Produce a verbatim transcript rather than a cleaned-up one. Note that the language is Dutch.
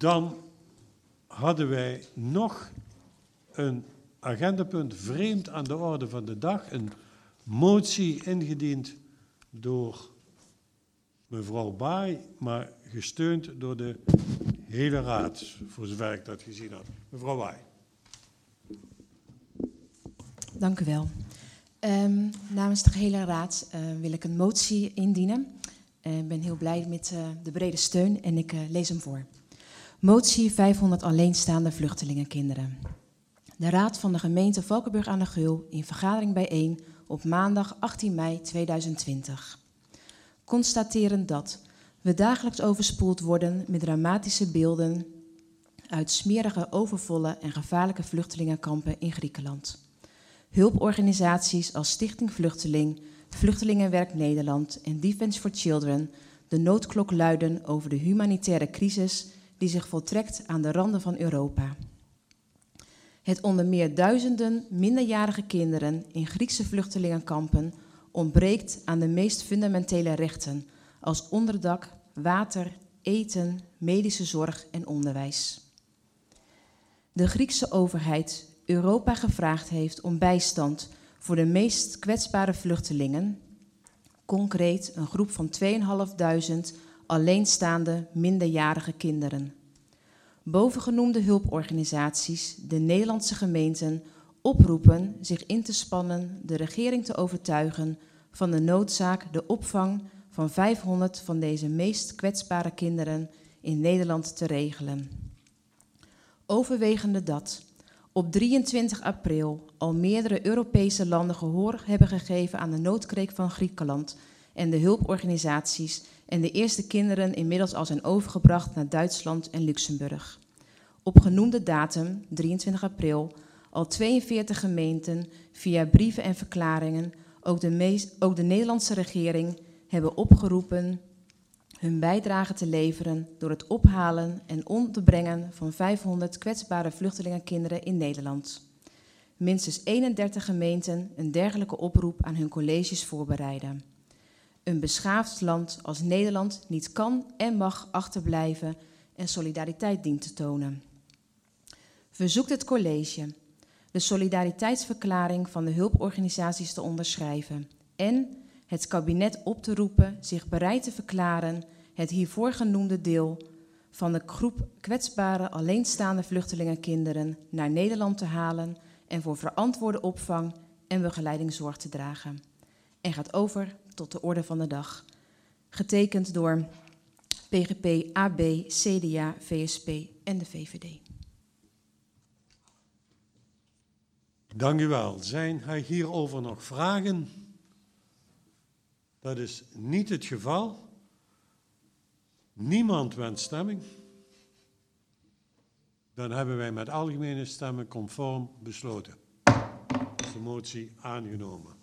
Dan hadden wij nog een agendapunt vreemd aan de orde van de dag. Een motie ingediend door mevrouw Baai, maar gesteund door de hele raad, voor zover ik dat gezien had. Mevrouw Baai. Dank u wel. Um, namens de gehele raad uh, wil ik een motie indienen. Ik uh, ben heel blij met uh, de brede steun en ik uh, lees hem voor. Motie vijfhonderd alleenstaande vluchtelingenkinderen. De Raad van de gemeente Valkenburg aan de Geul in vergadering bijeen op maandag achttien mei tweeduizend twintig. Constateren dat we dagelijks overspoeld worden met dramatische beelden uit smerige, overvolle en gevaarlijke vluchtelingenkampen in Griekenland. Hulporganisaties als Stichting Vluchteling, Vluchtelingenwerk Nederland en Defence for Children de noodklok luiden over de humanitaire crisis die zich voltrekt aan de randen van Europa. Het onder meer duizenden minderjarige kinderen in Griekse vluchtelingenkampen ontbreekt aan de meest fundamentele rechten als onderdak, water, eten, medische zorg en onderwijs. De Griekse overheid Europa gevraagd heeft om bijstand voor de meest kwetsbare vluchtelingen, concreet een groep van tweeduizend vijfhonderd alleenstaande minderjarige kinderen. Bovengenoemde hulporganisaties, de Nederlandse gemeenten, oproepen zich in te spannen de regering te overtuigen van de noodzaak de opvang van vijfhonderd van deze meest kwetsbare kinderen in Nederland te regelen. Overwegende dat op drieëntwintig april al meerdere Europese landen gehoor hebben gegeven aan de noodkreek van Griekenland en de hulporganisaties en de eerste kinderen inmiddels al zijn overgebracht naar Duitsland en Luxemburg. Op genoemde datum, drieëntwintig april, al tweeënveertig gemeenten via brieven en verklaringen, ook de, meest, ook de Nederlandse regering, hebben opgeroepen hun bijdrage te leveren door het ophalen en onderbrengen van vijfhonderd kwetsbare vluchtelingenkinderen in Nederland. Minstens eenendertig gemeenten een dergelijke oproep aan hun colleges voorbereiden. Een beschaafd land als Nederland niet kan en mag achterblijven en solidariteit dient te tonen. Verzoekt het college de solidariteitsverklaring van de hulporganisaties te onderschrijven en het kabinet op te roepen zich bereid te verklaren het hiervoor genoemde deel van de groep kwetsbare alleenstaande vluchtelingenkinderen naar Nederland te halen en voor verantwoorde opvang en begeleiding zorg te dragen. En gaat over tot de orde van de dag. Getekend door P G P, A B, C D A, V S P en de V V D. Dank u wel. Zijn er hierover nog vragen? Dat is niet het geval. Niemand wenst stemming. Dan hebben wij met algemene stemmen conform besloten. Is de motie aangenomen.